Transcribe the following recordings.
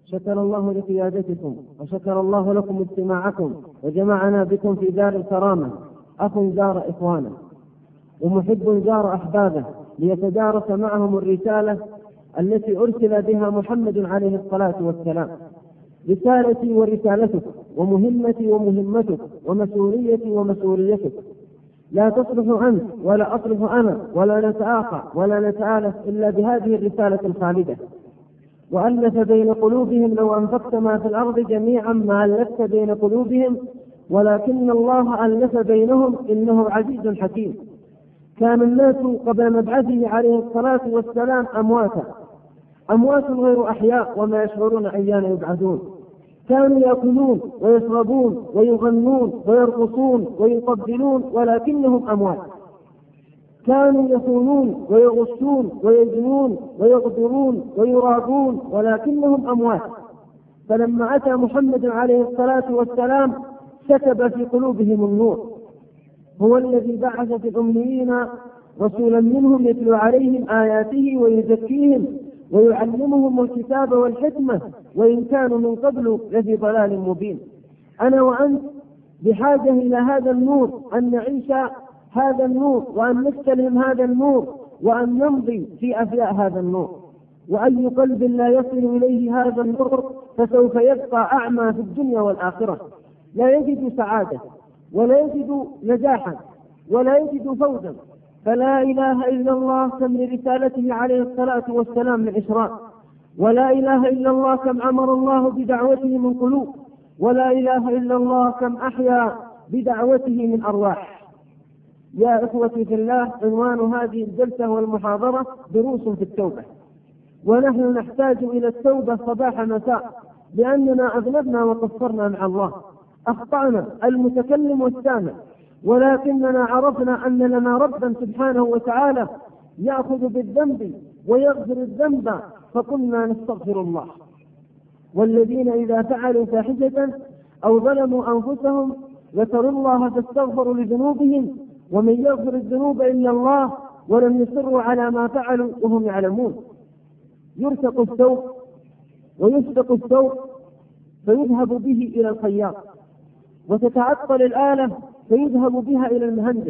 شكر الله لقيادتكم وشكر الله لكم اجتماعكم وجمعنا بكم في دار الكرامة. أخ زار إخوانه ومحب زار أحبابه ليتدارس معهم الرسالة التي أرسل بها محمد عليه الصلاة والسلام. رسالتي ورسالتك ومهمتي ومهمتك ومسؤوليتي ومسؤوليتك. لا تصلح أنت ولا أصلح أنا ولا نتآخى ولا نتآلف إلا بهذه الرسالة الخالدة. وألف بين قلوبهم لو أنفقت ما في الأرض جميعا ما ألفت بين قلوبهم ولكن الله ألف بينهم إنه عزيز حكيم. كان الناس قبل مبعثه عليه الصلاة والسلام أموات غير أحياء وما يشعرون أيان يبعثون. كانوا يأكلون ويشربون ويغنون ويرقصون ويقبلون ولكنهم أموات. كانوا يخونون ويغشون ويزنون ويغدرون ويرابون ولكنهم أموات. فلما أتى محمد عليه الصلاة والسلام كتب في قلوبهم النور. هو الذي بعث في الأميين رسولا منهم يتلو عليهم آياته ويزكيهم ويعلمهم الكتاب والحكمة وإن كانوا من قبل لفي ضلال مبين. أنا وأنت بحاجة إلى هذا النور، أن نعيش هذا النور وأن نستلهم هذا النور وأن نمضي في أفياء هذا النور. وأي قلب لا يصل إليه هذا النور فسوف يبقى أعمى في الدنيا والآخرة، لا يجد سعادة ولا يجد نجاحا ولا يجد فوزا. فلا إله إلا الله كم لرسالته عليه الصلاة والسلام من إشراق، ولا إله إلا الله كم أمر الله بدعوته من قلوب، ولا إله إلا الله كم أحيا بدعوته من أرواح. يا إخوتي في الله، عنوان هذه الجلسة والمحاضرة دروس في التوبة. ونحن نحتاج إلى التوبة صباح مساء، لأننا أذنبنا وقصرنا مع الله، أخطأنا المتكلم والسامع، ولكننا عرفنا أن لنا ربا سبحانه وتعالى يأخذ بالذنب ويغفر الذنب، فقلنا نستغفر الله. والذين إذا فعلوا فاحشة أو ظلموا أنفسهم ذكروا الله فاستغفروا لذنوبهم ومن يغفر الذنوب إلا الله ولم يصروا على ما فعلوا وهم يعلمون. يرتق الثوب ويسبق الثوب فيذهب به إلى الخياط، وتتعطل الآلة فيذهب بها إلى المهندس،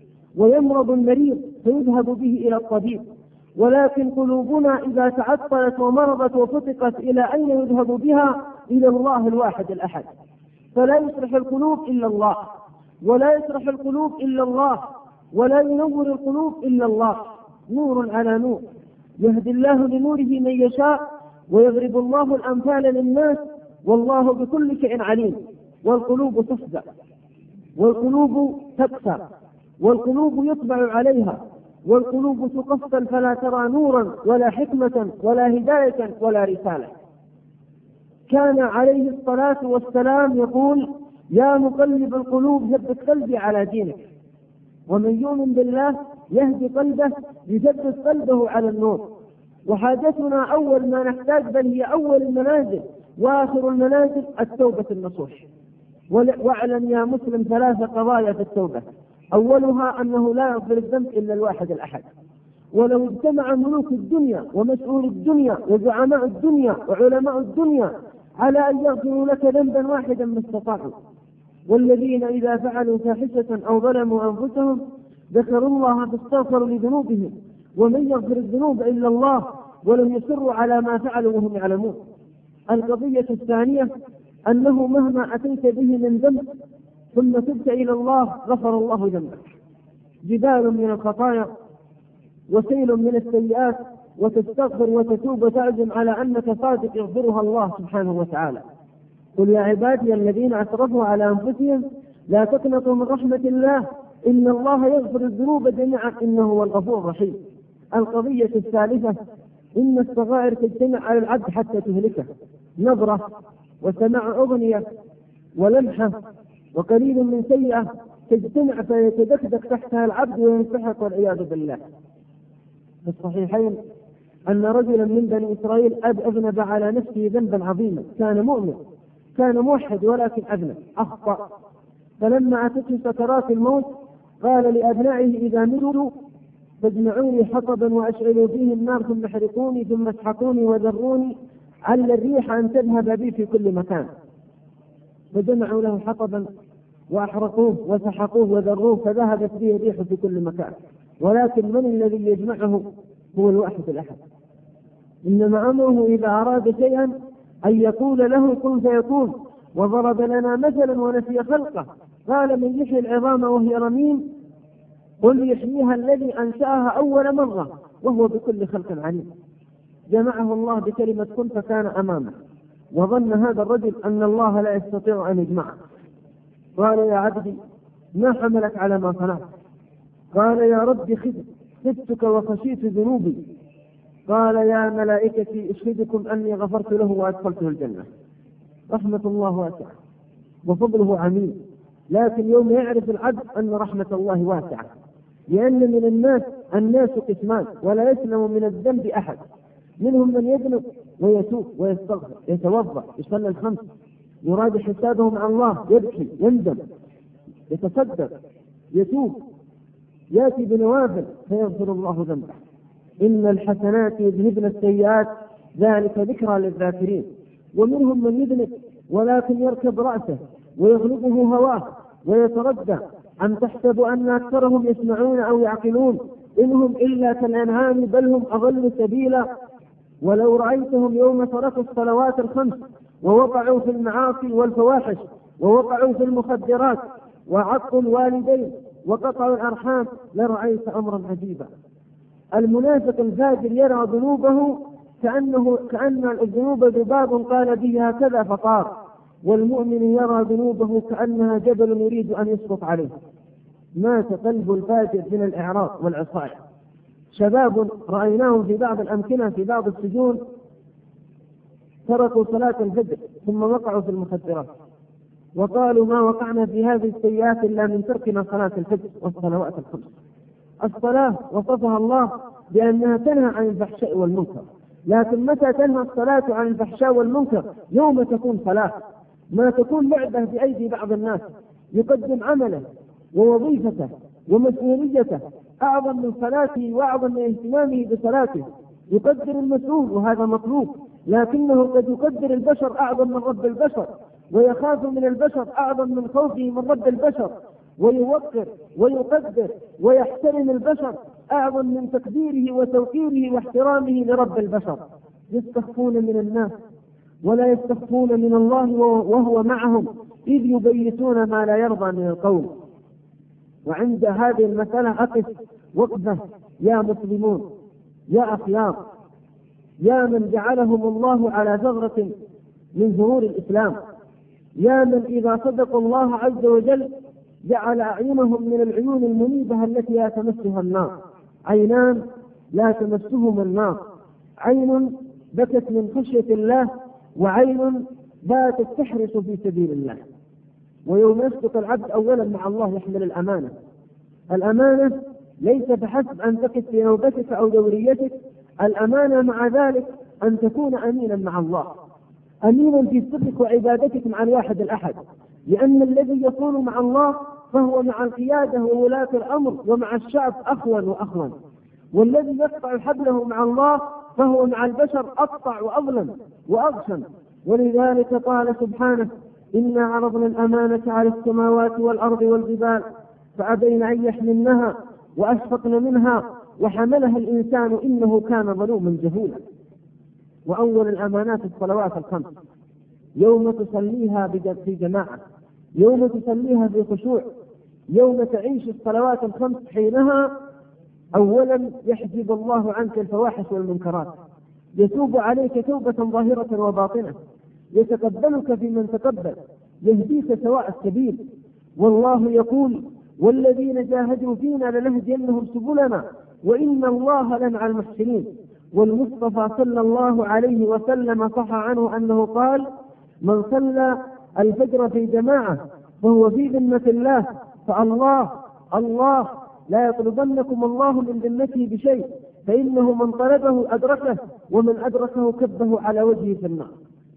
ويمرض المريض فيذهب به إلى الطبيب. ولكن قلوبنا إذا تعطلت ومرضت وفتقت إلى أين يذهب بها؟ إلى الله الواحد الأحد. فلا يصلح القلوب إلا الله، ولا يصلح القلوب إلا الله، ولا ينور القلوب إلا الله. نور على نور، يهدي الله لنوره من يشاء ويضرب الله الأمثال للناس والله بكل شيء عليم. والقلوب تفزع والقلوب تكسر والقلوب يطبع عليها والقلوب تقفل فلا ترى نورا ولا حكمة ولا هداية ولا رسالة. كان عليه الصلاة والسلام يقول: يا مقلب القلوب ثبت قلبي على دينك. ومن يؤمن بالله يهدي قلبه يثبت قلبه على النور. وحاجتنا أول ما نحتاج، بل هي أول المنازل وآخر المنازل، التوبة النصوح. واعلم يا مسلم 3 قضايا في التوبة: أولها أنه لا يغفر الذنب إلا الواحد الأحد. ولو اجتمع ملوك الدنيا ومسؤول الدنيا وزعماء الدنيا وعلماء الدنيا على أن يغفروا لك ذنبا واحدا ما استطاعوا. والذين إذا فعلوا فاحشة أو ظلموا أنفسهم ذكروا الله فاستغفروا لذنوبهم ومن يغفر الذنوب إلا الله ولم يصروا على ما فعلوا وهم يعلمون. القضية الثانية أنه مهما أتيت به من ذنب ثم تبت إلى الله غفر الله ذنبك. جبال من الخطايا وسيل من السيئات، وتستغفر وتتوب وتعزم على أنك صادق يغفرها الله سبحانه وتعالى. قل يا عبادي الذين أسرفوا على أنفسهم لا تقنطوا من رحمة الله إن الله يغفر الذنوب جميعا إنه هو الغفور الرحيم. القضية الثالثة إن الصغائر تجتمع على العبد حتى تهلكه. نظرة وسماع أغنية ولمحة وقليل من سيئة تجتمع فيتدكدك تحتها العبد وينسحق والعياذ بالله. في الصحيحين أن رجلا من بني إسرائيل أذنب على نفسه ذنبا عظيما، كان مؤمن كان موحد ولكن أذنب أخطأ. فلما أتته سكرات الموت قال لأبنائه: إذا متوا فاجمعوني حطبا وأشعلوا فيه النار ثم احرقوني ثم اسحقوني وذروني عل الريح أن تذهب بي في كل مكان. فجمعوا له حطبا وأحرقوه وسحقوه وذروه فذهبت به الريح في كل مكان. ولكن من الذي يجمعه؟ هو الواحد الأحد. إنما أمره إذا أراد شيئا أن يقول له كن فيكون. وضرب لنا مثلا ونسي خلقه قال من يحيي العظام وهي رميم قل يحييها الذي أنشأها أول مرة وهو بكل خلق عليم. جمعه الله بكلمة كن فكان أمامه. وظن هذا الرجل أن الله لا يستطيع أن يجمعه. قال يا عبدي ما حملك على ما صنعت؟ قال يا رب خفتك وخشيت ذنوبي. قال يا ملائكتي أشهدكم أني غفرت له وأدخلته الجنة. رحمة الله واسعة وفضله عميم. لكن يوم يعرف العبد أن رحمة الله واسعة، لأن من الناس قسمان ولا يسلم من الذنب أحد. منهم من يذنب ويتوب ويستغفر يتوضأ يصلي الخمس يراجع حسابه مع الله يبكي يندم يتصدق يتوب يأتي بنوافل فيغفر الله ذنبه. إن الحسنات يذهبن السيئات ذلك ذكرى للذاكرين. ومنهم من يذنب ولكن يركب رأسه ويغلبه هواه ويتردى أم تحسب أن أكثرهم يسمعون أو يعقلون إنهم إلا كالأنعام بل هم أضل سبيلا. ولو رأيتهم يوم تركوا الصلوات الخمس ووقعوا في المعاصي والفواحش ووقعوا في المخدرات وعقوا الوالدين وقطعوا الأرحام لرأيت أمرا عجيبا. المنافق الفاجر يرى ذنوبه كأن الذنوب ذباب قال به هكذا فطار، والمؤمن يرى ذنوبه كأنها جبل يريد أن يسقط عليه. مات قلب الفاجر من الإعراض والعصاية. شباب رأيناهم في بعض الأمكنة في بعض السجون تركوا صلاة الفجر ثم وقعوا في المخدرات وقالوا ما وقعنا في هذه السيئات إلا من تركنا صلاة الفجر والصلوات الخمس. الصلاة وصفها الله بأنها تنهى عن الفحشاء والمنكر، لكن متى تنهى الصلاة عن الفحشاء والمنكر؟ يوم تكون صلاة، ما تكون لعبة بأيدي بعض الناس يقدم عمله ووظيفته ومسؤوليته أعظم من صلاته وأعظم من اهتمامه بصلاته. يقدر المسؤول وهذا مطلوب، لكنه قد يقدر البشر أعظم من رب البشر، ويخاف من البشر أعظم من خوفه من رب البشر، ويوقر ويقدر ويحترم البشر أعظم من تقديره وتوقيره واحترامه لرب البشر. يستخفون من الناس ولا يستخفون من الله وهو معهم إذ يبيتون ما لا يرضى من القول. وعند هذه المسألة أقف وقفة يا مسلمون يا أخيار، يا من جعلهم الله على ثغرة من ظهور الإسلام، يا من إذا صدقوا الله عز وجل جعل أعينهم من العيون المنيبة التي لا تمسها النار. عينان لا تمسهما النار، عين بكت من خشية الله وعين باتت تحرس في سبيل الله. ويوم يصدق العبد أولا مع الله يحمل الأمانة. الأمانة ليس فحسب أن تقف في نوبتك أو دوريتك، الأمانة مع ذلك أن تكون أمينا مع الله، أمينا في سرك وعبادتك مع الواحد الأحد، لأن الذي يكون مع الله فهو مع القيادة وولاة الأمر ومع الشعب أخون وأخون، والذي يقطع حبله مع الله فهو مع البشر أقطع وأظلم وأغشم. ولذلك قال سبحانه إنا عرضنا الأمانة على السماوات والأرض والجبال فأبين أن يحملنها وأشفقن منها وحملها الإنسان إنه كان ظلوما جهولا. وأول الأمانات الصلوات الخمس، يوم تصليها في جماعة، يوم تصليها في خشوع، يوم تعيش الصلوات الخمس حينها أولا يحجب الله عنك الفواحش والمنكرات، يتوب عليك توبة ظاهرة وباطنة، يتقبلك في من تقبل، يهديك سواء السبيل. والله يقول والذين جاهدوا فينا لنهدينهم سبلنا وإن الله لمع المحسنين. والمصطفى صلى الله عليه وسلم صح عنه أنه قال من صلى الفجر في جماعة فهو في ذمة الله، فالله لا يطلبنكم الله من ذمته بشيء، فإنه من طلبه أدركه ومن أدركه كبه على وجهه في النار.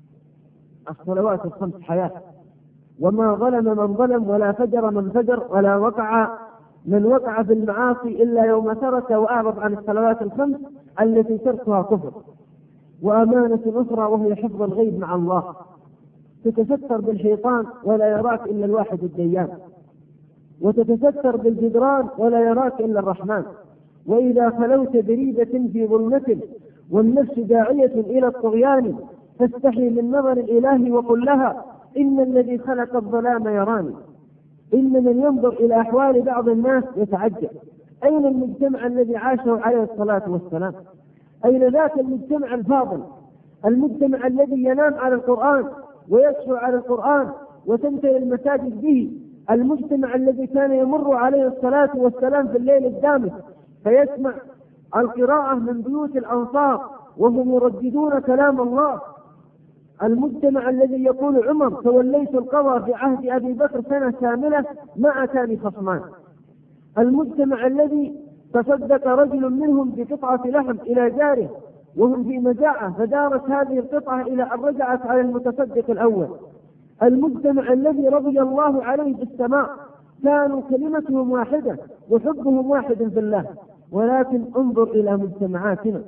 الصلوات الخمس حياة، وما ظلم من ظلم ولا فجر من فجر ولا وقع من وقع في المعاصي إلا يوم ترك وأعرض عن الصلوات الخمس التي تركها كفر. وأمانة أخرى وهي حفظ الغيب مع الله. تتستر بالحيطان ولا يراك إلا الواحد الديان، وتتستر بالجدران ولا يراك إلا الرحمن. وإذا خلوت بريدة في ظلمة والنفس داعية إلى الطغيان فاستحي من نظر الإله وقل لها إن الذي خلق الظلام يراني. إن من ينظر إلى أحوال بعض الناس يتعجب، أين المجتمع الذي عاشه عليه الصلاة والسلام؟ أين ذاك المجتمع الفاضل، المجتمع الذي ينام على القرآن ويسهو على القرآن وتمتلئ المساجد به، المجتمع الذي كان يمر عليه الصلاة والسلام في الليل الدامس فيسمع القراءة من بيوت الأنصار وهم يرددون كلام الله، المجتمع الذي يقول عمر توليت القضاء في عهد أبي بكر سنة كاملة ما أتاني خصمان، المجتمع الذي تصدق رجل منهم بقطعة لحم إلى جاره وهم في مجاعة فدارت هذه القطعة إلى أن رجعت على المتصدق الأول، المجتمع الذي رضي الله عليه بالسماء كانوا كلمتهم واحدة وحبهم واحد في الله. ولكن انظر إلى مجتمعاتنا،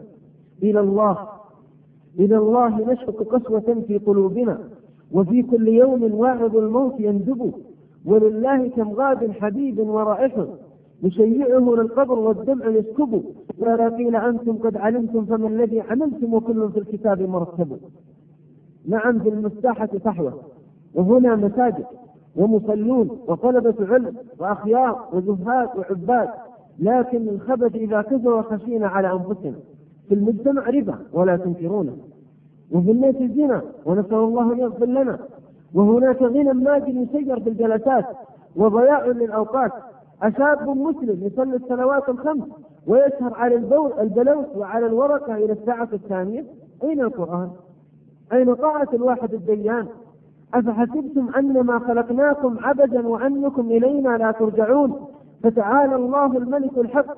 إلى الله نشفق قسوة في قلوبنا، وفي كل يوم واعظ الموت يندب، ولله كم غاد حبيب ورائح يشيعه للقبر والدمع يسكب، ولا قيل أنتم قد علمتم فما الذي عملتم وكل في الكتاب مرتب. نعم في المساحة صحوة، وهنا مساجد ومصلون وطلبة علم وأخيار وزهاد وعباد، لكن الخبث إذا كثر خشينا على أنفسنا. في المجتمع ربا ولا تنكرونه، وفي الناس زنا ونسأل الله أن يغفر لنا، وهناك غنى ماجد يسير بالجلسات وضياع للأوقات. أشاب مسلم يصلي الصلوات الخمس ويسهر على البلوث وعلى الورقة إلى الساعة الثانية. أين القرآن؟ أين طاعة الواحد الديان؟ أفحسبتم أنما خلقناكم عبثا وأنكم إلينا لا ترجعون؟ فتعالى الله الملك الحق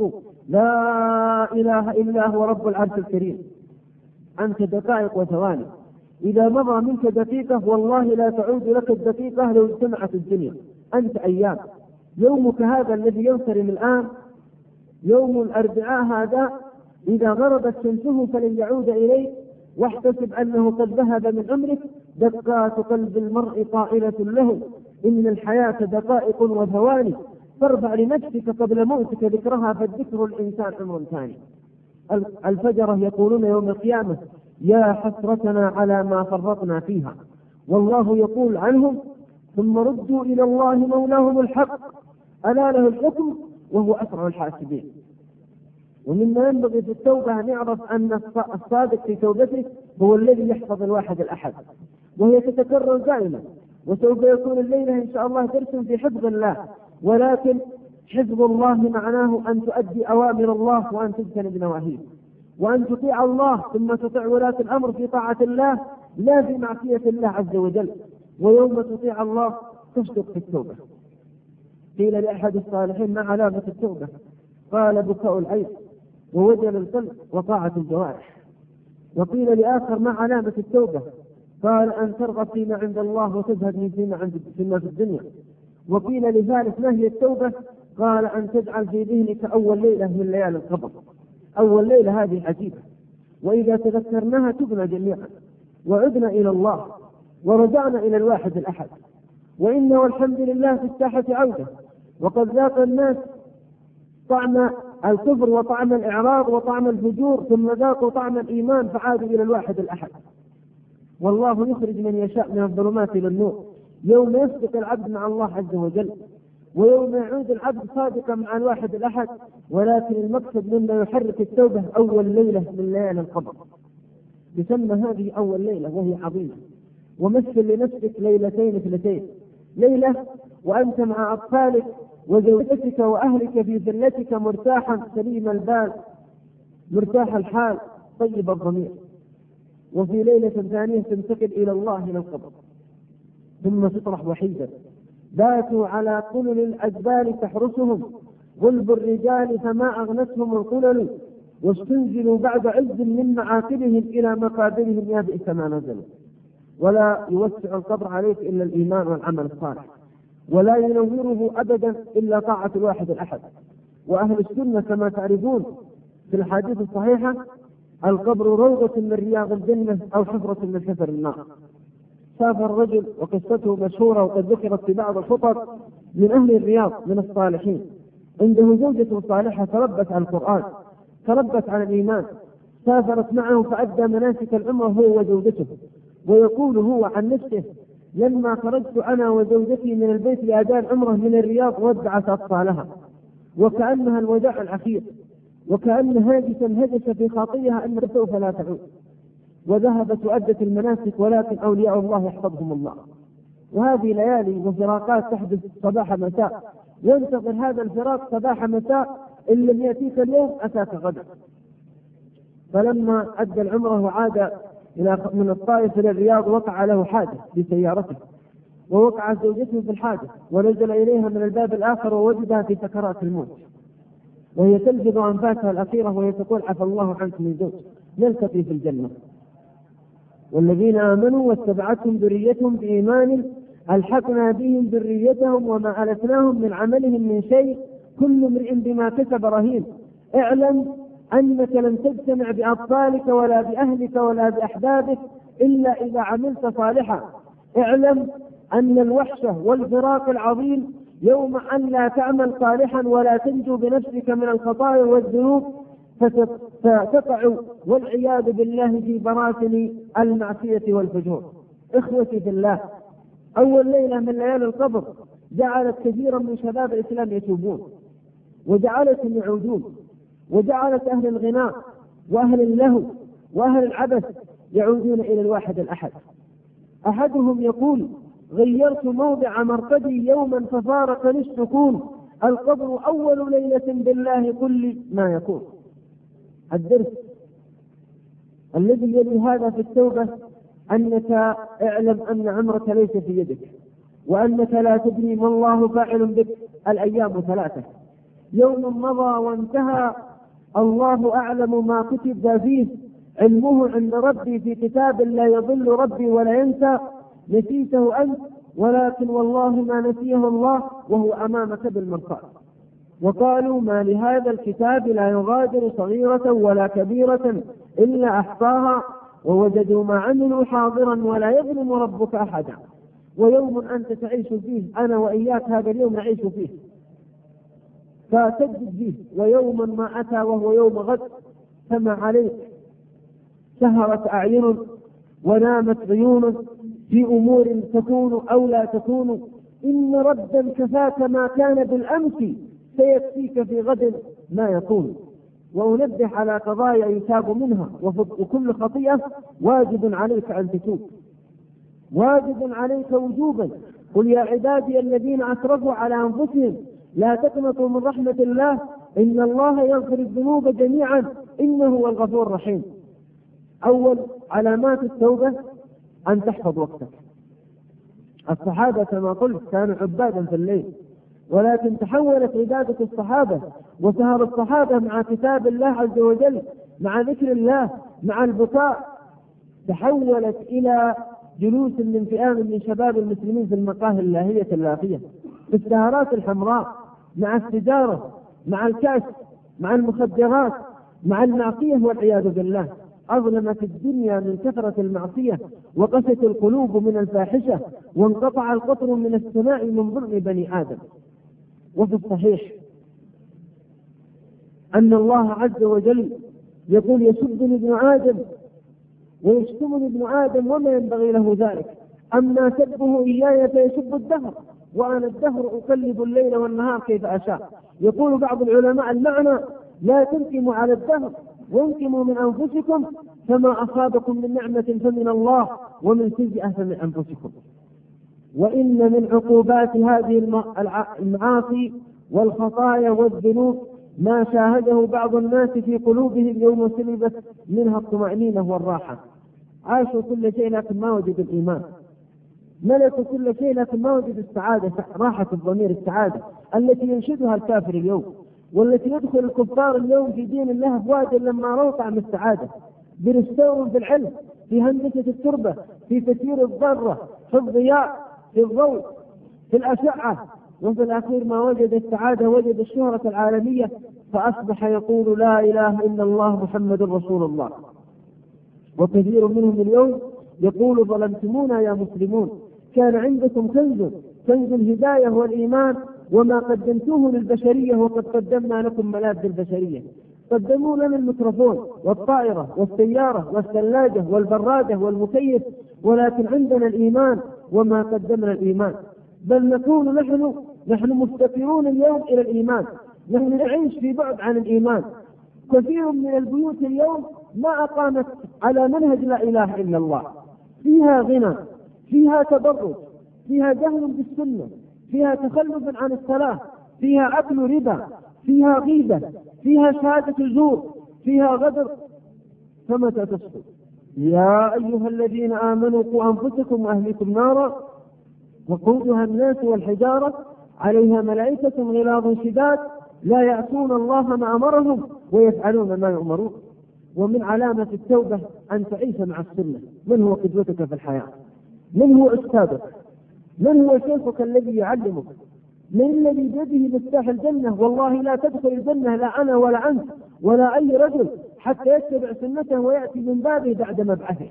لا إله إلا هو رب العرش الكريم. أنت دقائق وثواني، إذا مضى منك دقيقة والله لا تعود لك الدقيقة لو اجتمعت الدنيا. أنت أيام، يومك هذا الذي ينصرم الآن يوم الأربعاء هذا إذا غربت شمسه فلن يعود إليك، واحتسب أنه قد ذهب من عمرك. دقات قلب المرء طائلة له، إن الحياة دقائق وثواني، فارفع لنفسك قبل موتك ذكرها فالذكر الإنسان عمر ثاني. الفجرة يقولون يوم القيامة يا حسرتنا على ما فرطنا فيها، والله يقول عنهم ثم ردوا إلى الله مولاهم الحق ألا له الحكم وهو أسرع الحاسبين. ومما ينبغي في التوبة أن يعرف أن الصادق في توبته هو الذي يحفظ الواحد الأحد، وهي تتكرر دائما، وسوف يكون الليلة إن شاء الله درس في حفظ الله. ولكن حفظ الله معناه أن تؤدي أوامر الله وأن تجتنب نواهيه، وأن تطيع الله ثم تطيع ولاة الأمر في طاعة الله لا في معصية الله عز وجل. ويوم تطيع الله تصدق في التوبة. قيل لأحد الصالحين ما علامة التوبة؟ قال بكاء العين ووجل القلب وطاعة الجوارح. وقيل لآخر ما علامة التوبة؟ قال أن ترغب فيما عند الله وتزهد فيما في الدنيا. وقيل لثالث ما هي التوبة؟ قال أن تجعل في ذهنك أول ليلة من ليالي القبر. أول ليلة هذه عجيبة، وإذا تذكرناها تبنى جميعا وعدنا إلى الله ورجعنا إلى الواحد الأحد. وإن والحمد لله في الساحة عودة، وقد ذاق الناس طعم الكفر وطعم الإعراض وطعم الفجور، ثم ذاقوا طعم الإيمان فعادوا إلى الواحد الأحد. والله يخرج من يشاء من الظلمات إلى النور، يوم يصدق العبد مع الله عز وجل، ويوم يعود العبد صادقا مع الواحد الأحد. ولكن المقصد مما يحرك التوبة أول ليلة من ليالي القبر، تسمى هذه أول ليلة وهي عظيمة. ومثل لنفسك ليلتين اثنتين، ليلة وأنت مع أطفالك وزوجتك وأهلك في ذلتك مرتاحا سليم البال مرتاح الحال طيب الضمير، وفي ليلة ثانية تنتقل إلى الله إلى القبر، ثم تطرح وحيدا. باتوا على قلل الأجبال تحرسهم غلب الرجال فما أغنتهم القلل، واستنزلوا بعد عز من معاقبهم إلى مقابرهم يا بئس ما نزلوا. ولا يوسع القبر عليك إلا الإيمان والعمل الصالح، ولا ينوره أبدا إلا طاعة الواحد الأحد. وأهل السنة كما تعرفون في الحديث الصحيحة القبر روضة من رياض الجنة أو حفرة من حفر النار. سافر رجل وقصته مشهورة وقد ذكرت في بعض الخطط من أهل الرياض من الصالحين، عنده زوجة صالحة تربت على القرآن، تربت على الإيمان، سافرت معه فأدى مناسك العمرة هو وزوجته، ويقول هو عن نفسه: لما خرجت أنا وزوجتي من البيت لأداء العمرة من الرياض ودعت أطفالها وكأنها الوداع الأخير، وكأن هاجسا هجس في خاطرها أن سوف لا تعود، وذهبت وأدت المناسك، ولكن أولياء الله يحفظهم الله. وهذه ليالي وفراقات تحدث صباح مساء، ينتظر هذا الفراق صباح مساء، إن لم يأتيك اليوم أتاك غدا. فلما أدى العمرة وعاد من الطائف إلى الرياض وقع له حادث بسيارته، ووقعت زوجته في الحادث، ونزل إليها من الباب الآخر ووجدها في سكرات الموت، وهي تلفظ أنفاسها الأخيرة وهي تقول: عفى الله عنك من زوج، نلتقي في الجنة. والذين آمنوا واتبعتهم ذريتهم بإيمان ألحقنا بهم ذريتهم وما ألتناهم من عملهم من شيء كل امرئ بما كسب رهين. اعلم أنك لن تجتمع بأطفالك ولا بأهلك ولا بأحبابك إلا إذا عملت صالحا. اعلم أن الوحشة والفراق العظيم يوم أن لا تعمل صالحا ولا تنجو بنفسك من الخطايا والذنوب، فتقع والعياذ بالله في براثن المعصية والفجور. إخوتي في الله، أول ليلة من ليالي القبر جعلت كثيرا من شباب الإسلام يتوبون، وجعلتهم يعودون، وجعلت أهل الغناء وأهل اللهو وأهل العبث يعودون إلى الواحد الأحد. أحدهم يقول: غيرت موضع مرقدي يوما ففارقني السكون، القبر أول ليلة بالله كل ما يكون. الدرس الذي يلي هذا في التوبة: أنك اعلم أن عمرك ليس في يدك، وأنك لا تدري ما الله فاعل بك. الأيام ثلاثة: يوم مضى وانتهى، الله أعلم ما كتب فيه، علمه عند ربي في كتاب لا يضل ربي ولا ينسى، نسيته أنت ولكن والله ما نسيه الله وهو أمامك بالمرصاد. وقالوا: ما لهذا الكتاب لا يغادر صغيرة ولا كبيرة إلا أحصاها ووجدوا ما عملوا حاضرا ولا يظلم ربك أحدا. ويوم أنت تعيش فيه، أنا وإياك هذا اليوم نعيش فيه، فسدد فيه. ويوم ما أتى وهو يوم غد، فما عليك سهرت أعين ونامت عيون في أمور تكون أو لا تكون، إن ردا كفاك ما كان بالأمس سيكفيك في غد ما يكون. وأنبه على قضايا يتاب منها، وكل خطيئة واجب عليك أن تتوب، واجب عليك وجوبا. قل يا عبادي الذين أسرفوا على أنفسهم لا تقنطوا من رحمة الله إن الله يغفر الذنوب جميعا إنه هو الغفور الرحيم. أول علامات التوبة أن تحفظ وقتك. الصحابة كما قلت كانوا عبادا في الليل، ولكن تحولت عبادة الصحابة وسهر الصحابة مع كتاب الله عز وجل، مع ذكر الله، مع البكاء، تحولت إلى جلوس من فئام من شباب المسلمين في المقاهي اللاهية اللاقية، في السهرات الحمراء، مع السجارة، مع الكأس، مع المخدرات، مع المعصية والعياذ بالله. أظلمت الدنيا من كثرة المعصية، وقست القلوب من الفاحشة، وانقطع القطر من السماء من ظلم بني آدم. وفي الصحيح أن الله عز وجل يقول: يسبني ابن آدم ويشتمني ابن آدم وما ينبغي له ذلك، أما سبه إياي فيسب الدهر وأنا الدهر أقلب الليل والنهار كيف أشاء. يقول بعض العلماء المعنى: لا تنكموا على الدهر وانكموا من أنفسكم، فما أصابكم من نعمة فمن الله ومن سيئة فمن أنفسكم. وإن من عقوبات هذه المعاصي والخطايا والذنوب ما شاهده بعض الناس في قلوبهم يوم سلبت منها الطمأنينة والراحة. عاشوا كل شيء لكن ما وجدوا الإيمان، ملكوا كل شيء لكن ما وجدوا السعادة، راحة الضمير، السعادة التي ينشدها الكافر اليوم، والتي يدخل الكفار اليوم في دين الله أفواجا لما رأوا طعم السعادة، برستور في العلم، في هندسة التربة، في تسيير الذرة، في الضياء، في الضوء، في الأشعة، وفي الأخير ما وجد السعادة وجد الشهرة العالمية، فأصبح يقول: لا إله إلا الله محمد رسول الله. وكثير منهم اليوم يقول ظلمتمونا يا مسلمون، كان عندكم كنز الهداية والإيمان وما قدمتوه للبشرية وقد قدمنا لكم ملاذ البشرية. قدموا لنا الميكروفون والطائرة والسيارة والثلاجة والبرادة والمكيف، ولكن عندنا الإيمان وما قدمنا الإيمان. بل نكون نحن مفتقرون اليوم إلى الإيمان، نحن نعيش في بعد عن الإيمان. كثير من البيوت اليوم ما أقامت على منهج لا إله إلا الله، فيها غنى، فيها تبرج، فيها جهل بالسنة، فيها تخلف عن الصلاة، فيها أكل ربا، فيها غيبة، فيها شهادة زور، فيها غدر. فمتى تسقط؟ يا أيها الذين آمنوا قوا أنفسكم وأهليكم نارا وقودها الناس والحجارة عليها ملائكة غلاظ شداد لا يعصون الله ما أمرهم ويفعلون ما يؤمرون. ومن علامة التوبة أن تعيش مع السنة. من هو قدوتك في الحياة؟ من هو أستاذك؟ من هو شيخك الذي يعلمك؟ من الذي بيده مفتاح الجنة؟ والله لا تدخل الجنة لا أنا ولا أنت ولا أي رجل حتى يتبع سنته ويأتي من بابه بعد مبعثه.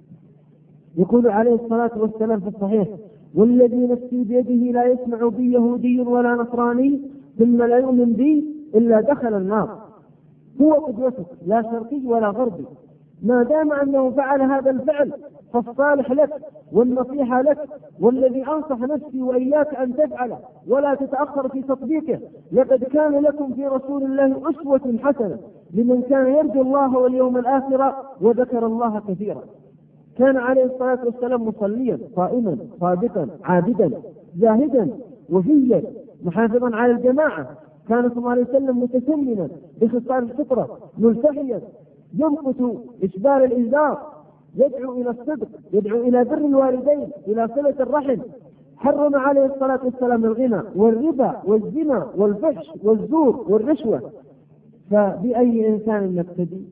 يقول عليه الصلاة والسلام في الصحيح: والذي نفسي بيده لا يسمع بي يهودي ولا نصراني ثم لا يؤمن بي إلا دخل النار. هو قدوتك، لا شرقي ولا غربي. ما دام أنه فعل هذا الفعل فالصالح لك والنصيحة لك، والذي أنصح نفسي وإياك أن تفعله ولا تتأخر في تطبيقه. لقد كان لكم في رسول الله أسوة حسنة لمن كان يرجو الله واليوم الآخر وذكر الله كثيرا. كان عليه الصلاة والسلام مصليا صائما صادقا عابدا زاهدا وفيا محافظا على الجماعة. كان صلى الله عليه وسلم متسمنا بخصال الفطرة ملتحيا يمقت إشبال الإزار، يدعو إلى الصدق، يدعو إلى بر الوالدين، إلى صلة الرحم. حرم عليه الصلاة والسلام الغنى والربا والزنا والفحش والزور والرشوة. فبأي إنسان نقتدي؟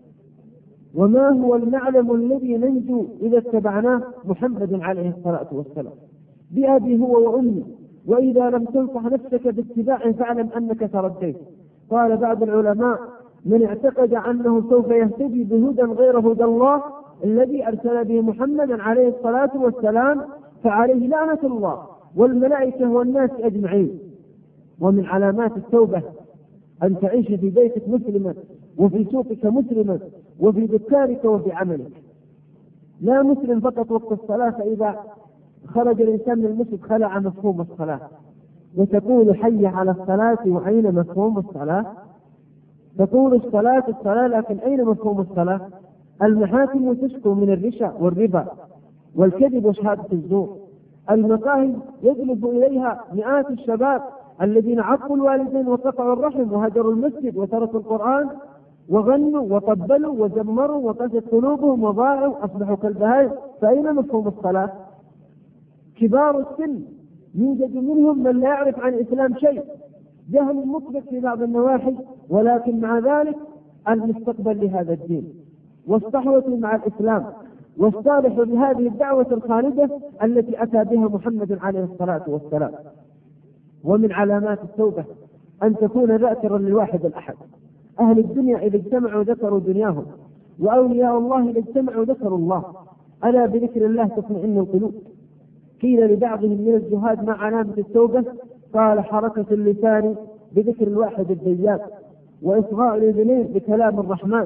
وما هو المعلم الذي ننجو إذا اتبعناه؟ محمد عليه الصلاة والسلام. بأبي هو وأمي، وإذا لم تنصح نفسك باتباع فاعلم أنك ترديت. قال بعض العلماء: من اعتقد أنه سوف يهتدي بهدى غير هدى الله الذي أرسل به محمد عليه الصلاة والسلام فعليه لعنة الله والملائكة والناس أجمعين. ومن علامات التوبة أن تعيش في بيتك مسلما، وفي سوقك مسلما، وفي دكانك وفي عملك. لا مسلم فقط وقت الصلاة، فإذا خرج الإنسان من المسجد خلع مفهوم الصلاة. وتقول حي على الصلاة وأين مفهوم الصلاة؟ تقول الصلاة لكن أين مفهوم الصلاة؟ المحاكم تشكو من الرشا والربا والكذب وشهادة الزور. المقاهي يجلب إليها مئات الشباب الذين عقوا الوالدين وقطعوا الرحم وهجروا المسجد وتركوا القرآن وغنوا وطبلوا وزمروا وقست قلوبهم وضاعوا أصبحوا كالبهائم. فأين مفهوم الصلاة؟ كبار السن يوجد منهم من لا يعرف عن الإسلام شيء، جهل مطبق في بعض النواحي، ولكن مع ذلك المستقبل لهذا الدين، واستحوذوا مع الإسلام واستالحوا بهذه الدعوة الخالدة التي أتى بها محمد عليه الصلاة والسلام. ومن علامات التوبة أن تكون ذاكرا للواحد الأحد. أهل الدنيا إذا اجتمعوا ذكروا دنياهم، وأولياء الله إذا اجتمعوا ذكروا الله. ألا بذكر الله تطمئن القلوب. قيل لبعضهم من الزهاد ما علامة التوبة؟ قال: حركة اللسان بذكر الواحد الديان، وإصغاء الأذنين بكلام الرحمن،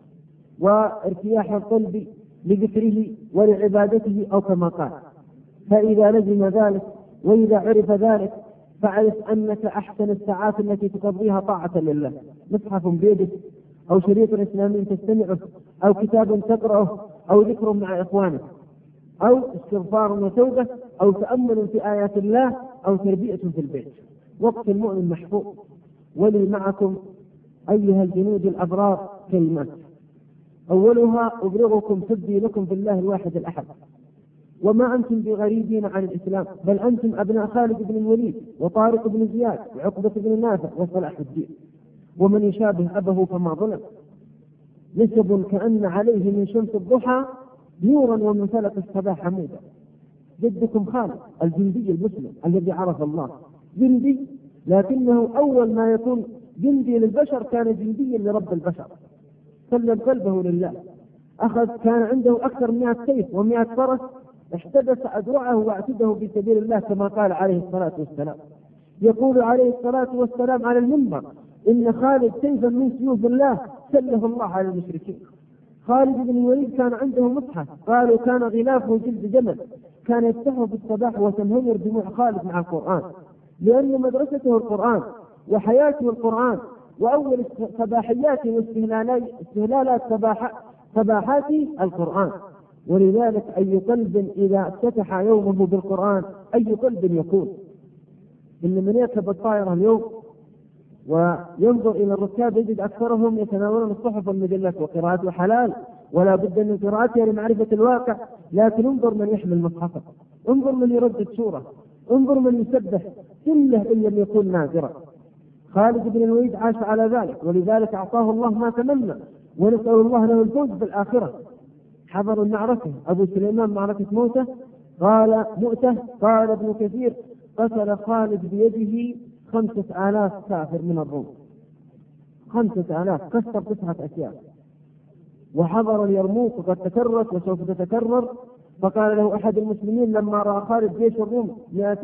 وارتياح القلب لذكره ولعبادته، أو كما قال. فإذا لزم ذلك وإذا عرف ذلك فاعرف أنك أحسن الساعات التي تقضيها طاعة لله. مصحف بيدك، أو شريط إسلامي تستمعه، أو كتاب تقرأه، أو ذكر مع إخوانك، أو استغفار وتوبة، أو تأمل في آيات الله، أو تربية في البيت. وقت المؤمن محفوظ. ولي معكم أيها الجنود الأبرار كلمات. أولها: أبلغكم سدي لكم بالله الواحد الأحد. وما أنتم بغريبين عن الإسلام، بل أنتم أبناء خالد بن الوليد وطارق بن زياد وعقبة بن نافع وصلاح الدين. ومن يشابه أبه فما ظلم. نسب كأن عليه من شمس الضحى نورا ومن فلك الصباح حمودا. جدكم خالد الجندي المسلم الذي عرف الله، جندي، لكنه أول ما يكون جندي للبشر كان جنديا لرب البشر، سلم قلبه لله. كان عنده أكثر من 100 سيف و100 فرس، احتبس أدرعه واعتده في سبيل الله كما قال عليه الصلاة والسلام. يقول عليه الصلاة والسلام على المنبر: إن خالد سيفا من سيوف الله سله الله على المشركين. خالد بن الوليد كان عنده مصحف، قالوا كان غلافه جلد جمل، كان يفتحه في الصباح وتنهمر دموع خالد مع القرآن، لأن مدرسته القرآن وحياته القرآن، وأول صباحياته واستهلالات صباحاته القرآن. ولذلك أي قلب إذا افتتح يومه بالقرآن أي قلب يكون. إن من يركب الطائرة اليوم وينظر إلى الركاب يجد أكثرهم يتناولون الصحف والمجلات، وقراءته حلال ولا بد من قراءتها لمعرفة الواقع، لكن انظر من يحمل مصحفه، انظر من يردد سورة، انظر من يسبح، كله إن لم يكون نادرا. خالد بن الوليد عاش على ذلك، ولذلك أعطاه الله ما تمنى، ونسأل الله له الفوز في الآخرة. حضر المعركة أبو سليمان معركة مؤتة، قال ابن كثير: قتل خالد بيده 5000 كافر من الروم، 5000، كسر 9 أشياء. وحضر اليرموك وقد تكررت وسوف تتكرر، فقال له أحد المسلمين لما رأى خالد جيش الروم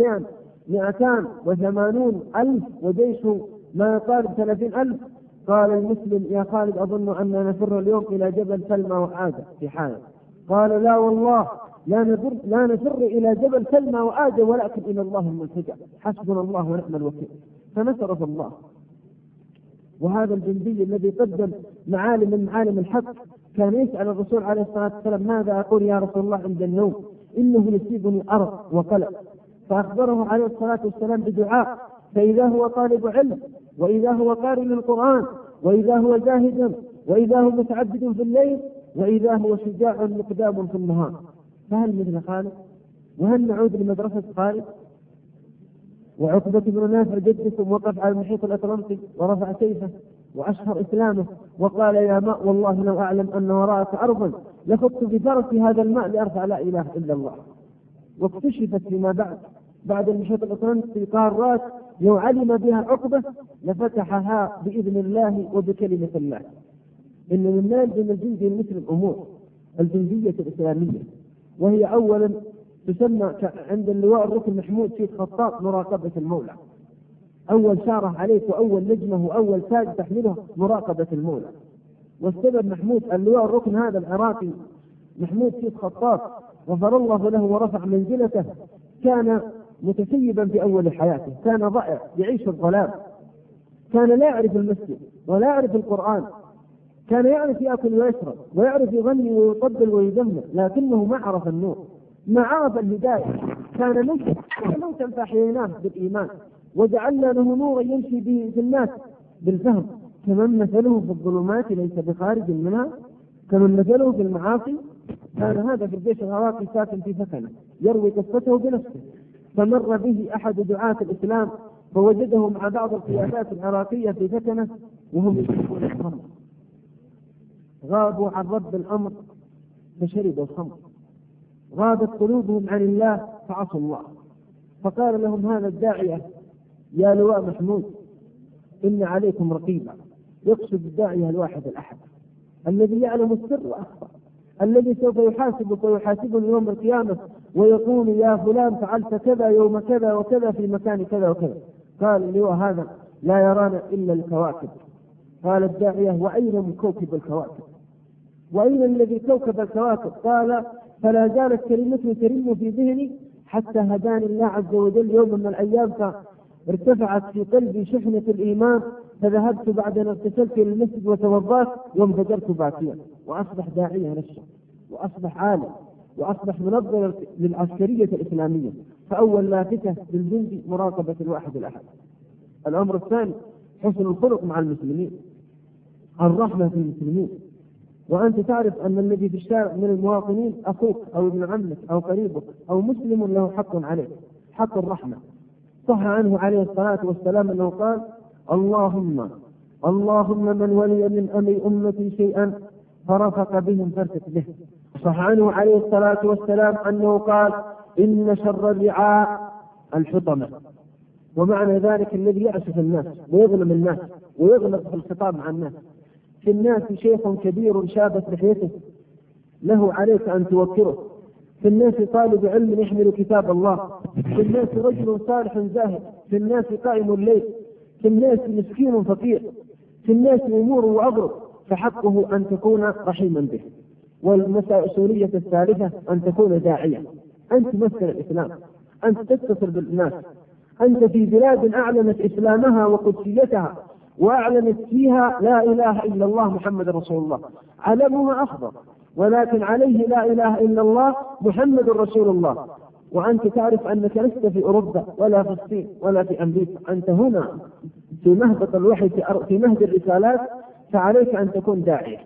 280,000 وجيش ما يقارب 30,000، قال المسلم: يا خالد أظن أننا نفر اليوم إلى جبل سلمى وآدة في حالة. قال: لا والله لا نفر إلى جبل سلمى وآدة، ولكن إلى الله الملتجأ، حسبنا الله ونعم الوكيل. فنصره الله. وهذا الجندي الذي قدم معالم من معالم الحق كان يسأل الرسول عليه الصلاة والسلام: ماذا أقول يا رسول الله عند النوم؟ إنه يصيبني أرق وقلق. فأخبره عليه الصلاة والسلام بدعاء، فإذا هو طالب علم، وإذا هو قارئ للقرآن، وإذا هو زاهد، وإذا هو متعبد في الليل، وإذا هو شجاع مقدام في النهار. فهل مثل خالد؟ وهل نعود لمدرسة خالد؟ وعقبة بن نافع جدكم وقف على المحيط الأطلنطي ورفع سيفه وأشهر إسلامه وقال: يا ماء والله لو أعلم أن وراءك أرضا لخضت بفرس هذا الماء لأرفع لا إله إلا الله. واكتشفت فيما بعد المحيط الأطلنطي قارات لو علم بها عقبة لفتحها بإذن الله وبكلمة الله. إن من لازم الجندي المسلم أمور: الجندية الإسلامية، وهي أولا تسمى عند اللواء الركن محمود في خطاط مراقبة المولى. أول شارة عليك وأول نجمة وأول تاج تحمله مراقبة المولى. والسبب محمود اللواء الركن هذا العراقي محمود في خطاط غفر الله له ورفع منزلته، كان متسيبا في أول حياته، كان ضائع يعيش الظلام، كان لا يعرف المسجد ولا يعرف القرآن، كان يعرف يأكل ويشرب ويعرف يغني ويطبل ويزمر، لكنه ما عرف النور، ما عرف الهداية، كان موتا فأحييناه بالإيمان وجعلنا له نورا يمشي به في الناس بالفهم، كمن مثله في الظلمات ليس بخارج منها، كمن مثله في المعاصي. كان هذا في الجيش العراقي ساكن في سكنه يروي قصته بنفسه، فمر به أحد دعاة الإسلام فوجده مع بعض القيادات العراقية في سكنه وهم يشربون الخمر، غابوا عن رب الأمر فشربوا الخمر، غابت قلوبهم عن الله فعصوا الله. فقال لهم هذا الداعية: يا لواء محمود، إن عليكم رقيبا. يقصد الداعية الواحد الأحد الذي يعلم السر وأخفى، الذي سوف يحاسبك ويحاسبني يوم القيامة ويقول: يا فلان فعلت كذا يوم كذا وكذا في مكان كذا وكذا. قال اللواء: هذا لا يرانا إلا الكواكب. قال الداعية: وأين من كوكب الكواكب؟ وأين الذي كوكب الكواكب؟ قال: فلا زالت كلمته ترن في ذهني حتى هداني الله عز وجل يوم من الأيام فارتفعت في قلبي شحنة الإيمان، فذهبت بعد أن اغتسلت إلى المسجد وتوضأت وانفجرت باكيا. وأصبح داعية نفسه، وأصبح عالم، وأصبح منظر للعسكرية الإسلامية. فأول لافتة للجندي مراقبة الواحد الأحد. الأمر الثاني حسن الخلق مع المسلمين، الرحمة في المسلمين. وأنت تعرف أن الذي في الشارع من المواطنين أخوك أو ابن عمك أو قريبك أو مسلم له حق عليك، حق الرحمة. صح عنه عليه الصلاة والسلام أنه قال: اللهم من ولي من أمر أمتي شيئا فرفق بهم فارفق به. صح عنه عليه الصلاة والسلام أنه قال: إن شر الرعاء الحطمة. ومعنى ذلك الذي يعسف الناس ويظلم الناس ويغلق في الخطاب مع الناس. في الناس شيخ كبير شابت لحيته له عليك أن توكره. في الناس طالب علم يحمل كتاب الله، في الناس رجل صالح زاهد، في الناس قائم الليل، في الناس مسكين فقير، في الناس أمور وأضرب، فحقه أن تكون رحيما به. والمسؤولية الثالثة أن تكون داعية، أن تمثل الإسلام، أن تتصل بالناس. أنت في بلاد أعلنت إسلامها وقدسيتها وأعلنت فيها لا إله إلا الله محمد رسول الله، علمها أخضر ولكن عليه لا إله إلا الله محمد رسول الله، وأنت تعرف أنك لست في أوروبا ولا في الصين ولا في أمريكا، أنت هنا في مهبط الوحي، في مهد الرسالات، فعليك أن تكون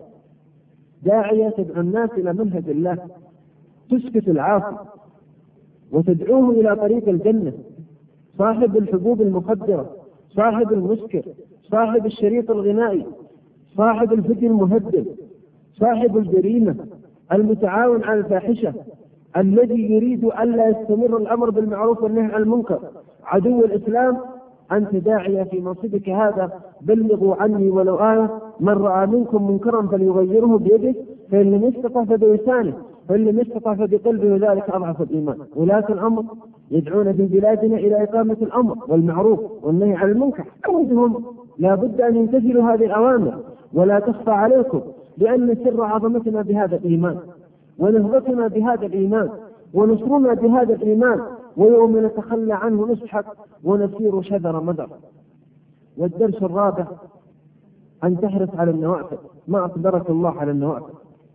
داعية تدعو الناس إلى منهج الله، تسكت العاصي وتدعوه إلى طريق الجنة. صاحب الحبوب المخدرة، صاحب المسكر، صاحب الشريط الغنائي، صاحب الفكر المهدد، صاحب الجريمة، المتعاون على الفاحشة، الذي يريد ألا يستمر الأمر بالمعروف والنهي عن المنكر، عدو الإسلام، أنت داعية في منصبك هذا. بلغوا عني ولو آية، من رأى منكم منكرا فليغيره بيده، فإن لم يستطع فبلسانه، فإن لم يستطع فبقلبه، ذلك أضعف الإيمان. ولاة الأمر يدعون في بلادنا إلى إقامة الأمر والمعروف والنهي عن المنكر، عندهم لا بد أن يمتثلوا هذه الأوامر. ولا تخفى عليكم لأن سر عظمتنا بهذا الإيمان، ونهضتنا بهذا الإيمان، ونصرنا بهذا الإيمان، ويوم نتخلى عنه نسحق ونسير شذر مدر. والدرس الرابع أن تحرص على النوافل، ما أقدرك الله على النوافل،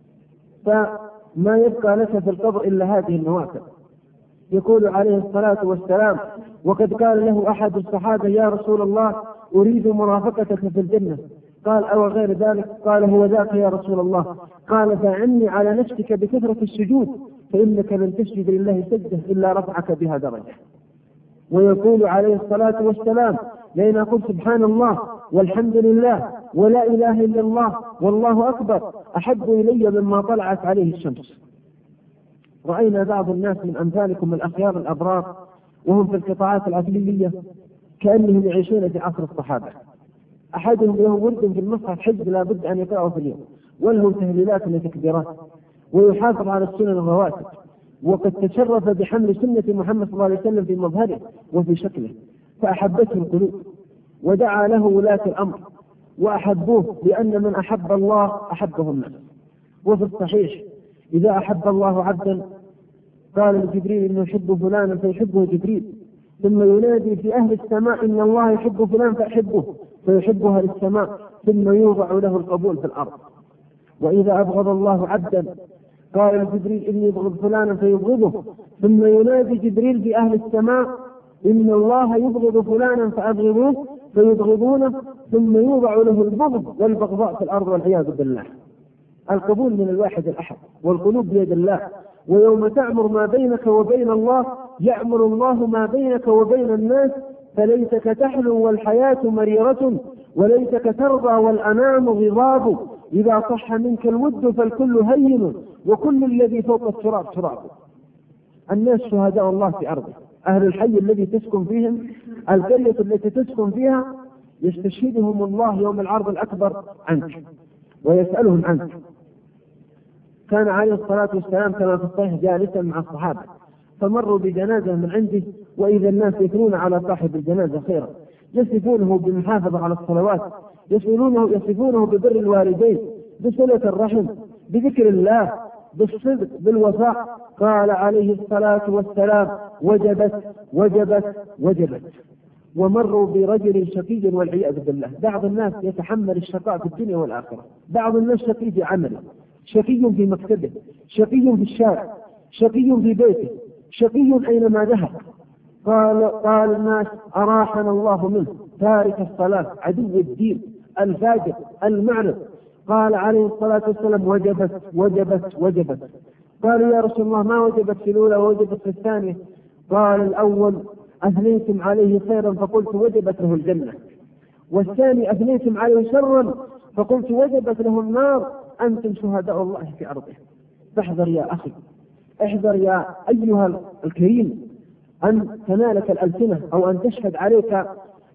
فما يبقى لك في القبر إلا هذه النوافل. يقول عليه الصلاة والسلام: وقد قال له أحد الصحابة: يا رسول الله أريد مرافقتك في الجنة. قال: أو غير ذلك؟ قال: هو ذاك يا رسول الله. قال: فعني على نفسك بكثرة السجود، فإنك لن تسجد لله سجدة إلا رفعك بها درجة. ويقول عليه الصلاة والسلام: لئن أقول سبحان الله والحمد لله ولا إله إلا الله والله أكبر أحب إلي مما طلعت عليه الشمس. رأينا بعض الناس من أمثالكم الأخيار الأبرار وهم في القطاعات العقلية كأنهم يعيشون في عصر الصحابة. أحدهم له ورد في المصحف حزب لا بد أن يقرأه في اليوم، وله تهليلات وتكبيرات، ويحافظ على السنن الرواتب، وقد تشرف بحمل سنة محمد صلى الله عليه وسلم في مظهره وفي شكله، فأحبته القلوب، ودعا له ولاة الأمر وأحبوه، لأن من أحب الله أحبه الناس. وفي الصحيح: إذا أحب الله عبدا قال لجبريل إنه يحب فلانا فيحبه جبريل، ثم ينادي في أهل السماء إن الله يحب فلان فأحبه، فيحبها للسماء، ثم يوضع له القبول في الأرض. وإذا أبغض الله عبدا قال لجبريل إني أبغض فلانا فيبغضه، ثم ينادي جبريل في أهل السماء إن الله يبغض فلانا فأبغضوه، فيبغضونه، ثم يوضع له البغض والبغضاء في الأرض والعياذ بالله. القبول من الواحد الأحد، والقلوب بيد الله. ويوم تعمر ما بينك وبين الله يعمر الله ما بينك وبين الناس، فليتك تحلو والحياة مريرة، وليتك ترضى والأنام غضاب، إذا صح منك الود فالكل هين، وكل الذي فوق التراب تراب. الناس شهداء الله في أرضه، أهل الحي الذي تسكن فيهم، القرية التي تسكن فيها، يستشهدهم الله يوم العرض الأكبر عنك ويسألهم عنك. كان عليه الصلاة والسلام كما في الصحيح جالسا مع الصحابة، فمروا بجنازة من عنده، وإذا الناس يثنون على صاحب الجنازة خيرا، يصفونه بالمحافظة على الصلوات، يصفونه ببر الوالدين، بصلة الرحم، بذكر الله، بالصدق، بالوفاء. قال عليه الصلاة والسلام: وجبت وجبت وجبت. ومروا برجل شقي والعياذ بالله. بعض الناس يتحمل الشقاء في الدنيا والآخرة، بعض الناس شقي في عمله، شقي في مكتبه، شقي في الشارع، شقي في بيته، شقي أينما ذهب. قال الناس: أراحنا الله منه، تارك الصلاة، عدو الدين، الفاجر، المعرض. قال عليه الصلاة والسلام: وجبت وجبت وجبت. قالوا: يا رسول الله ما وجبت في الأولى ووجبت في الثانية؟ قال: الأول أثنيتم عليه خيرا فقلت وجبت له الجنة، والثاني أثنيتم عليه شرا فقلت وجبت له النار. أنتم شهداء الله في أرضه. فاحذر يا أخي، احذر يا أيها الكريم أن تنالك الألسنة أو أن تشهد عليك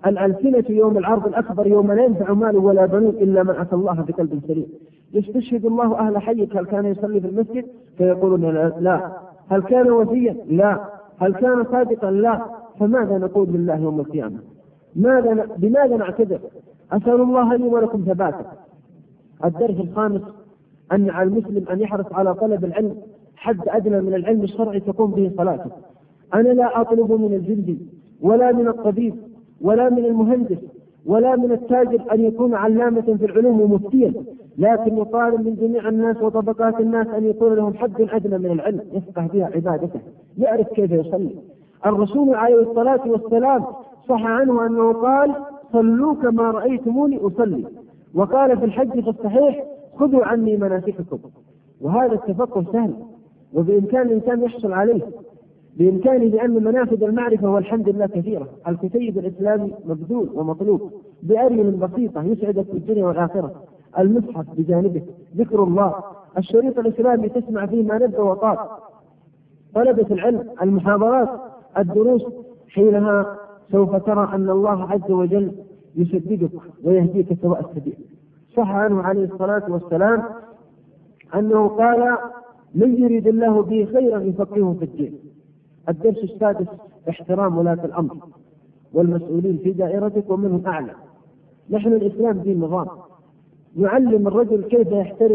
الألسنة يوم العرض الأكبر يوم لا ينفع مال ولا بنون إلا من أتى الله بقلب سليم. يستشهد الله أهل حيك هل كان يصلي في المسجد؟ فيقولون لا. هل كان وفيا؟ لا. هل كان صادقا؟ لا. فماذا نقول لله يوم القيامة؟ بماذا نعتذر؟ أسأل الله لي ولكم ثباتا. الدرس الخامس أن على المسلم أن يحرص على طلب العلم، حد أدنى من العلم الشرعي تقوم به صلاته. أنا لا أطلب من الجندي ولا من الطبيب ولا من المهندس ولا من التاجر أن يكون علامة في العلوم ومفتيا، لكن يطالب من جميع الناس وطبقات الناس أن يكون لهم حد أدنى من العلم يفقه بها عبادته، يعرف كيف يصلي. الرسول عليه الصلاة والسلام صح عنه أنه قال: صلوا كما رأيتموني أصلي. وقال في الحج في الصحيح: خذوا عني مناسككم. وهذا التفقه سهل وبإمكان الإنسان يحصل عليه، بإمكانه، لأن منافذ المعرفة والحمد لله كثيرة. الكتيب الإسلامي مبذول ومطلوب بأريل بسيطة يسعدك في الدنيا والآخرة. المصحف بجانبه، ذكر الله، الشريط الإسلامي تسمع فيه ما نبدأ وطاب، طلبة العلم، المحاضرات، الدروس، حينها سوف ترى أن الله عز وجل يسددك ويهديك سواء السبيل. صح عنه عليه الصلاة والسلام أنه قال: من يريد الله به خيرا يفقهه في الدين. الدرس السادس: احترام ولاة الأمر والمسؤولين في دائرتك ومنهم أعلى. نحن الإسلام دين نظام، يعلم الرجل كيف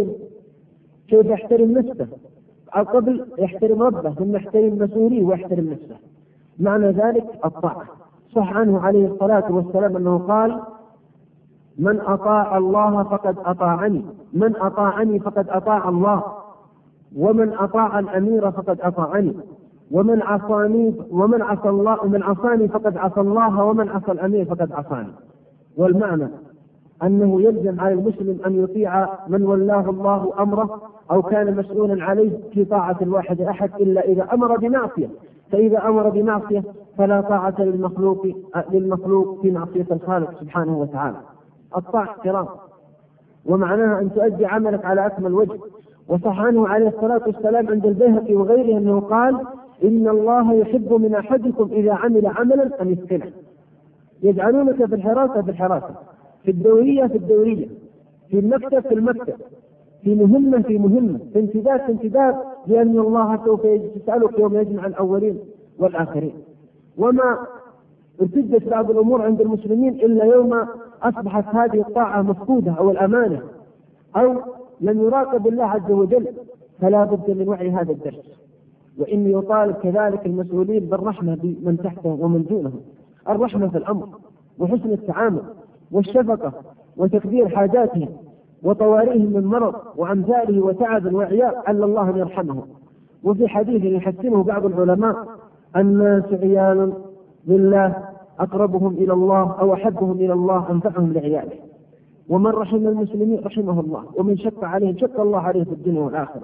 يحترم نفسه، قبل يحترم ربه ثم يحترم مسؤوليه ويحترم نفسه. معنى ذلك الطاعة. صح عنه عليه الصلاة والسلام أنه قال: من أطاع الله فقد أطاعني، من أطاعني فقد أطاع الله، ومن أطاع الأمير فقد أطاعني، ومن عصى الله، ومن عصاني فقد عصى الله، ومن عصى الأمير فقد عصاني. والمعنى أنه يلزم على المسلم أن يطيع من ولاه الله أمره أو كان مسؤولا عليه في طاعة الواحد أحد، إلا إذا أمر بمعصية، فإذا أمر بمعصية فلا طاعة للمخلوق في معصية الخالق سبحانه وتعالى. الطاعة احترام، ومعناها أن تؤدي عملك على أكمل وجه. وصح عنه عليه الصلاة والسلام عند البيهقي وغيره أنه قال: إن الله يحب من أحدكم إذا عمل عملا أن يتقنه. يجعلونك في الحراسة في الحراسة، في الدورية في الدورية، في المكتب في المكتب، في مهمة في مهمة، في انتداب في انتداب، لأن الله سوف يسألك يوم يجمع الأولين والآخرين. وما ارتدت بعض الأمور عند المسلمين إلا يوم أصبحت هذه الطاعة مفقودة أو الأمانة أو لم يراقب الله عز وجل، فلا بد من وعي هذا الدرس. وإني يطالب كذلك المسؤولين بالرحمة بمن تحته ومن دونه، الرحمة في الأمر وحسن التعامل والشفقة وتقدير حاجاتهم وطوارئهم من مرض وأمثاله وتعب وعياء، ألا الله يرحمهم. وفي حديث يحسنه بعض العلماء: الناس عيال لله أقربهم إلى الله أو أحبهم إلى الله أنفعهم لعياله، ومن رحم المسلمين رحمه الله، ومن شق عليهم شق الله عليه في الدنيا والآخرة.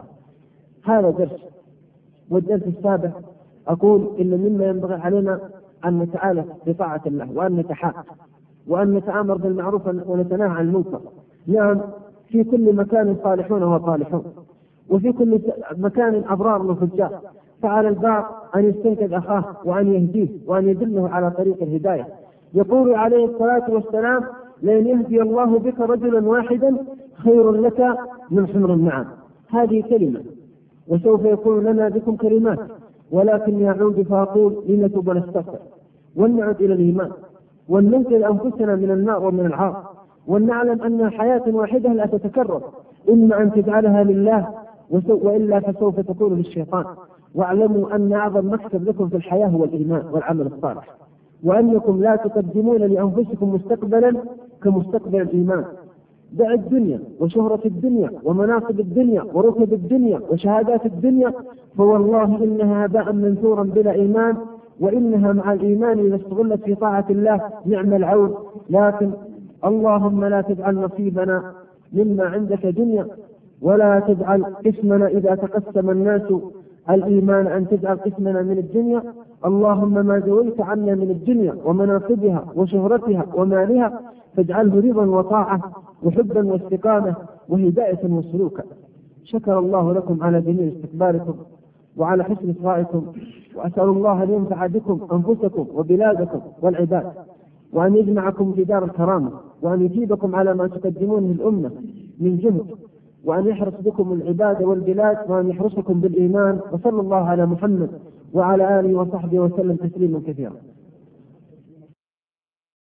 هذا درس. والدرس السابع أقول: إن مما ينبغي علينا أن نتعالى بطاعة الله، وأن نتحاكم، وأن نتآمر بالمعروف ونتناهى عن المنكر. نعم، في كل مكان صالحون وصالحون، وفي كل مكان أبرار وفجار، فعلى البعض أن يستنقذ أخاه وأن يهديه وأن يدله على طريق الهداية. يقول عليه الصلاة والسلام: لأن يهدي الله بك رجلا واحدا خير لك من حمر النعم. هذه كلمة، وسوف يكون لنا بكم كلمات، ولكن يعود فأقول: لنتوب ونستغفر ونعد إلى الإيمان وننقذ أنفسنا من النار ومن العار، ونعلم أن حياة واحدة لا تتكرر، إما أن تجعلها لله وإلا فسوف تكون للشيطان. واعلموا أن أعظم مكسب لكم في الحياة هو الإيمان والعمل الصالح، وأنكم لا تقدمون لأنفسكم مستقبلا كمستقبل الإيمان. دع الدنيا وشهرة الدنيا ومناصب الدنيا وركب الدنيا وشهادات الدنيا، فوالله إنها هباء منثورا بلا إيمان، وإنها مع الإيمان إذا استغلت في طاعة الله نعم العون. لكن اللهم لا تجعل نصيبنا مما عندك دنيا، ولا تجعل قسمنا إذا تقسم الناس الإيمان أن تجعل قسمنا من الدنيا. اللهم ما زويت عنا من الدنيا ومناصبها وشهرتها ومالها فاجعله رضا وطاعة وحبا واستقامة وهداية وسلوكا. شكر الله لكم على جميل استقبالكم وعلى حسن إصغائكم، وأسأل الله أن ينفع بكم أنفسكم وبلادكم والعباد. وأن يجمعكم في دار الكرامة، وأن يجيبكم على ما تقدمون للأمة من جهد، وأن يحرص بكم العباد والبلاد، وأن يحرسكم بالإيمان. وصلى الله على محمد وعلى آله وصحبه وسلم تسليما كثيرا.